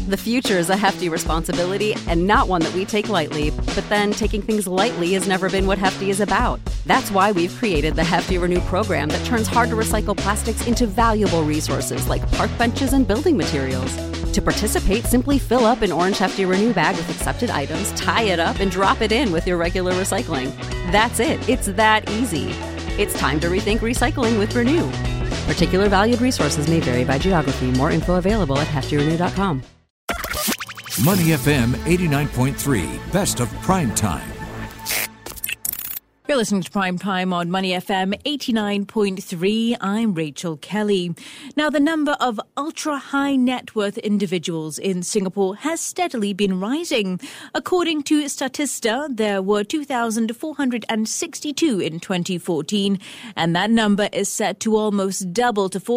The future is a hefty responsibility and not one that we take lightly. But then taking things lightly has never been what Hefty is about. That's why we've created the Hefty Renew program that turns hard-to-recycle plastics into valuable resources like park benches and building materials. To participate, simply fill up an orange Hefty Renew bag with accepted items, tie it up, and drop it in with your regular recycling. That's it. It's that easy. It's time to rethink recycling with Renew. Particular valued resources may vary by geography. More info available at heftyrenew.com. Money FM 89.3, best of prime time. You're listening to Prime Time on Money FM 89.3. I'm Rachel Kelly. Now, the number of ultra-high net worth individuals in Singapore has steadily been rising. According to Statista, there were 2,462 in 2014, and that number is set to almost double to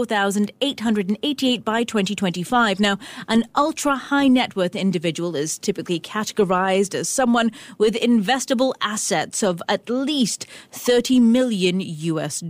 4,888 by 2025. Now, an ultra-high net worth individual is typically categorized as someone with investable assets of at least $30 million US.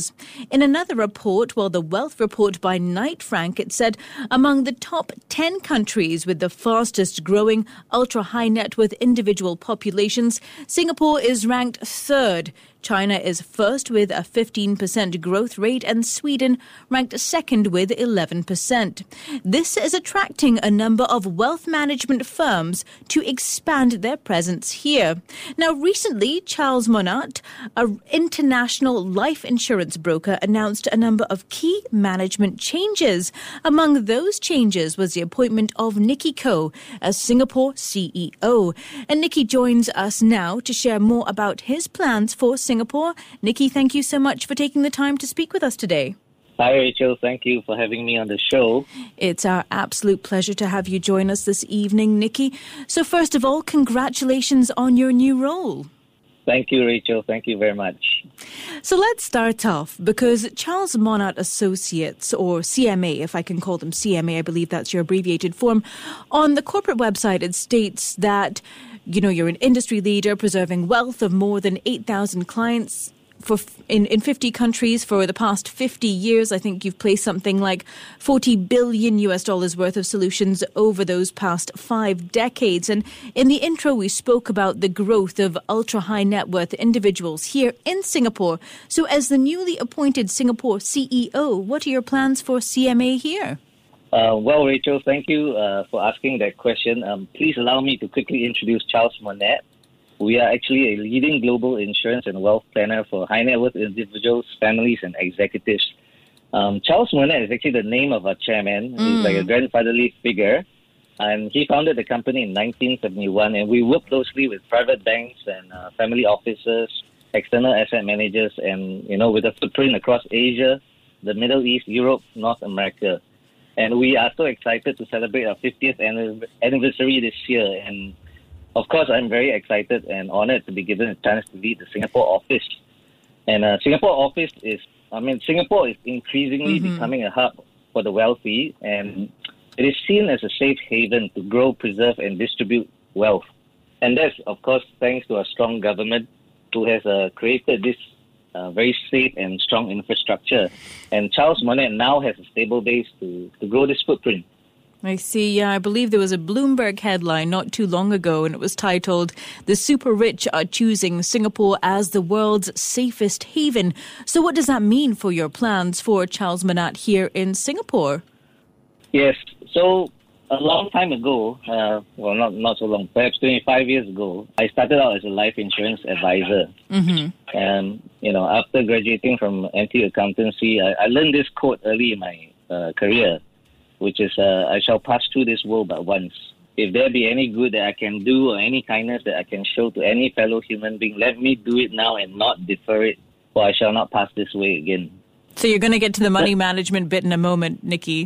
In another report, the Wealth Report by Knight Frank, it said among the top 10 countries with the fastest growing ultra-high net worth individual populations, Singapore is ranked third. China is first with a 15% growth rate and Sweden ranked second with 11%. This is attracting a number of wealth management firms to expand their presence here. Now, recently, Charles Monat, an international life insurance broker, announced a number of key management changes. Among those changes was the appointment of Nicky Koh as Singapore CEO. And Nicky joins us now to share more about his plans for Singapore. Nicky, thank you so much for taking the time to speak with us today. Hi, Rachel. Thank you for having me on the show. It's our absolute pleasure to have you join us this evening, Nicky. So first of all, congratulations on your new role. Thank you, Rachel. Thank you very much. So let's start off because Charles Monat Associates, or CMA, if I can call them CMA, I believe that's your abbreviated form. On the corporate website, it states that you're an industry leader preserving wealth of more than 8,000 clients in 50 countries for the past 50 years. I think you've placed something like $40 billion worth of solutions over those past 5 decades. And in the intro, we spoke about the growth of ultra-high net worth individuals here in Singapore. So as the newly appointed Singapore CEO, what are your plans for CMA here? Well, Rachel, thank you for asking that question. Please allow me to quickly introduce Charles Monat. We are actually a leading global insurance and wealth planner for high net worth individuals, families, and executives. Charles Monat is actually the name of our chairman. He's like a grandfatherly figure. And he founded the company in 1971. And we work closely with private banks and family offices, external asset managers, and, with a footprint across Asia, the Middle East, Europe, North America. And we are so excited to celebrate our 50th anniversary this year. And of course, I'm very excited and honored to be given a chance to lead the Singapore office. And Singapore is increasingly becoming a hub for the wealthy, and it is seen as a safe haven to grow, preserve, and distribute wealth. And that's, of course, thanks to a strong government who has created this very safe and strong infrastructure. And Charles Monat now has a stable base to grow this footprint. I see. Yeah, I believe there was a Bloomberg headline not too long ago, and it was titled, "The Super Rich Are Choosing Singapore as the World's Safest Haven." So what does that mean for your plans for Charles Monat here in Singapore? Yes. So a long time ago, not so long, perhaps 25 years ago, I started out as a life insurance advisor. And, after graduating from NTU Accountancy, I learned this quote early in my career, which is, I shall pass through this world but once. If there be any good that I can do or any kindness that I can show to any fellow human being, let me do it now and not defer it, for I shall not pass this way again. So you're going to get to the money management bit in a moment, Nicky.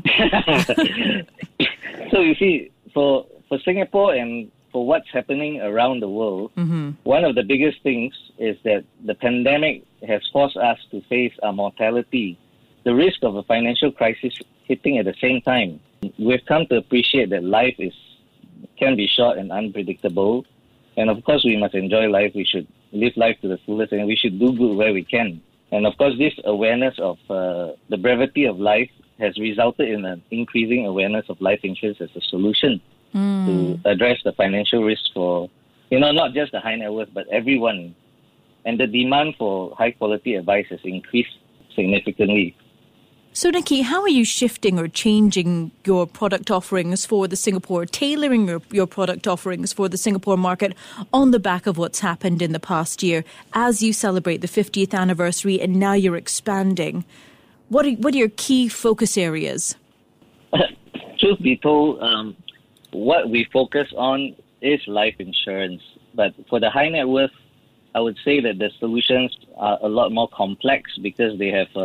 So you see, for Singapore and for what's happening around the world, one of the biggest things is that the pandemic has forced us to face our mortality, the risk of a financial crisis hitting at the same time. We've come to appreciate that life can be short and unpredictable. And of course, we must enjoy life. We should live life to the fullest, and we should do good where we can. And of course, this awareness of the brevity of life has resulted in an increasing awareness of life insurance as a solution to address the financial risk for, not just the high net worth, but everyone. And the demand for high quality advice has increased significantly. So, Nicky, how are you shifting or changing your product offerings for the Singapore, tailoring your product offerings for the Singapore market on the back of what's happened in the past year as you celebrate the 50th anniversary and now you're expanding? What are your key focus areas? Truth be told, what we focus on is life insurance. But for the high net worth, I would say that the solutions are a lot more complex because they have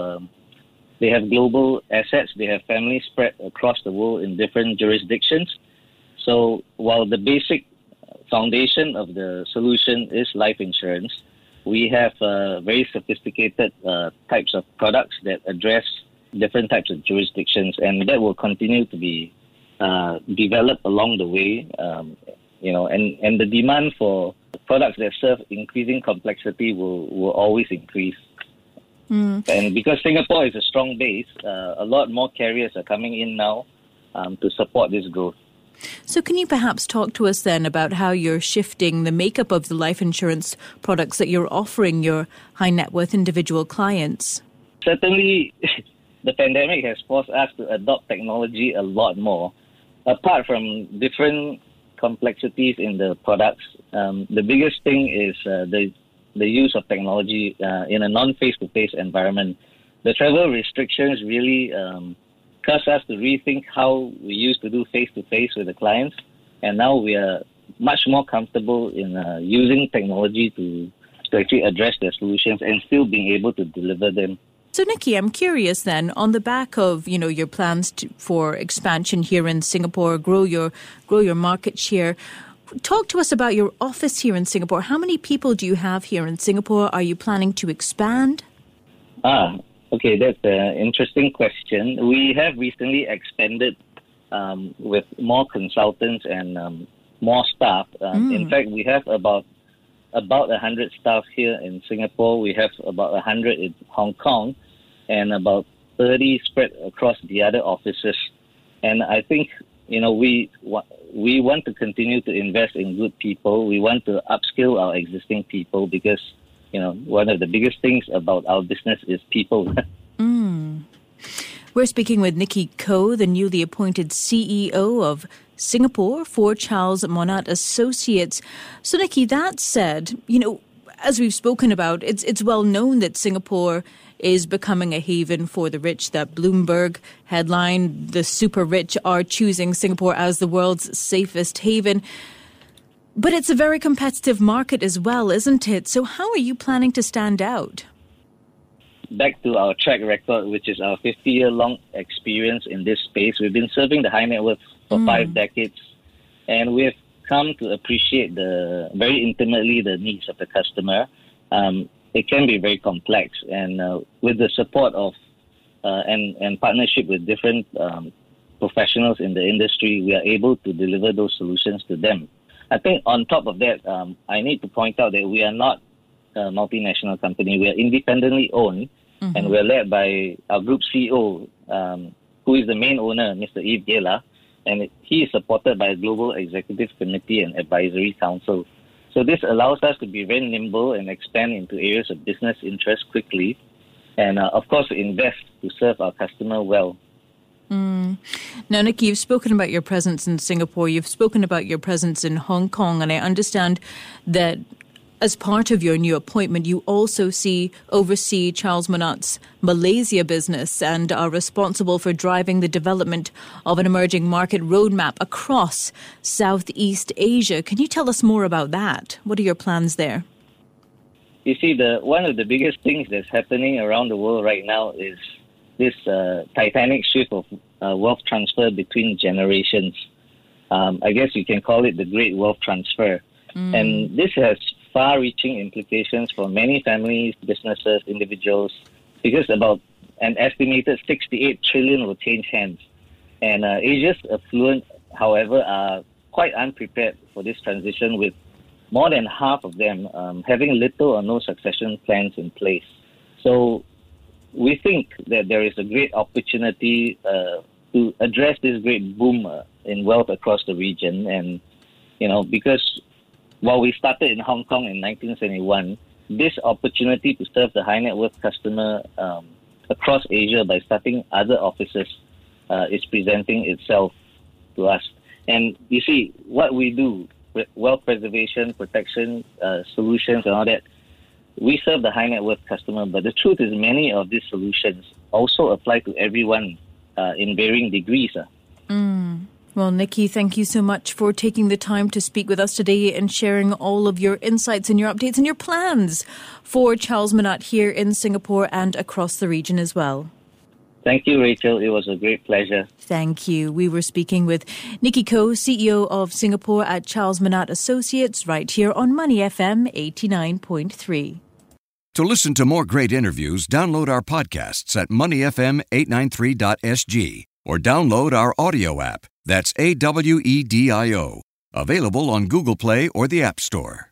global assets. They have families spread across the world in different jurisdictions. So while the basic foundation of the solution is life insurance, we have very sophisticated types of products that address different types of jurisdictions, and that will continue to be developed along the way. And the demand for products that serve increasing complexity will always increase. And because Singapore is a strong base, a lot more carriers are coming in now to support this growth. So can you perhaps talk to us then about how you're shifting the makeup of the life insurance products that you're offering your high net worth individual clients? Certainly, the pandemic has forced us to adopt technology a lot more. Apart from different complexities in the products, the biggest thing is the use of technology in a non-face-to-face environment. The travel restrictions really caused us to rethink how we used to do face-to-face with the clients, and now we are much more comfortable in using technology to actually address their solutions and still being able to deliver them. So, Nicky, I'm curious then, on the back of, your plans for expansion here in Singapore, grow your market share, talk to us about your office here in Singapore. How many people do you have here in Singapore? Are you planning to expand? Okay, that's an interesting question. We have recently expanded with more consultants and more staff. In fact, we have about 100 staff here in Singapore. We have about 100 in Hong Kong and about 30 spread across the other offices. And I think, we want to continue to invest in good people. We want to upskill our existing people because, one of the biggest things about our business is people. We're speaking with Nicky Koh, the newly appointed CEO of Singapore for Charles Monat Associates. So, Nicky, that said, as we've spoken about, it's well known that Singapore is becoming a haven for the rich. That Bloomberg headline, the super rich are choosing Singapore as the world's safest haven. But it's a very competitive market as well, isn't it? So how are you planning to stand out? Back to our track record, which is our 50-year-long experience in this space. We've been serving the high net worth for 5 decades, and we've come to appreciate very intimately the needs of the customer. It can be very complex, and with the support of and partnership with different professionals in the industry, we are able to deliver those solutions to them. I think on top of that, I need to point out that we are not a multinational company. We are independently owned, and we're led by our group CEO, who is the main owner, Mr. Yves Gela, and he is supported by a global executive committee and advisory council. So this allows us to be very nimble and expand into areas of business interest quickly, and of course invest to serve our customer well. Now, Nicky, you've spoken about your presence in Singapore, you've spoken about your presence in Hong Kong, and I understand that as part of your new appointment, you also oversee Charles Monat's Malaysia business and are responsible for driving the development of an emerging market roadmap across Southeast Asia. Can you tell us more about that? What are your plans there? You see, one of the biggest things that's happening around the world right now is this titanic shift of wealth transfer between generations. I guess you can call it the Great Wealth Transfer. And this has far-reaching implications for many families, businesses, individuals, because about an estimated 68 trillion will change hands. And Asia's affluent, however, are quite unprepared for this transition, with more than half of them having little or no succession plans in place. So we think that there is a great opportunity to address this great boom in wealth across the region. And, because while we started in Hong Kong in 1971, this opportunity to serve the high net worth customer across Asia by starting other offices is presenting itself to us. And you see, what we do, wealth preservation, protection, solutions and all that, we serve the high net worth customer, but the truth is many of these solutions also apply to everyone in varying degrees. Well, Nicky, thank you so much for taking the time to speak with us today and sharing all of your insights and your updates and your plans for Charles Monat here in Singapore and across the region as well. Thank you, Rachel. It was a great pleasure. Thank you. We were speaking with Nicky Koh, CEO of Singapore at Charles Monat Associates, right here on Money FM 89.3. To listen to more great interviews, download our podcasts at moneyfm893.sg or download our audio app. That's AWEDIO. Available on Google Play or the App Store.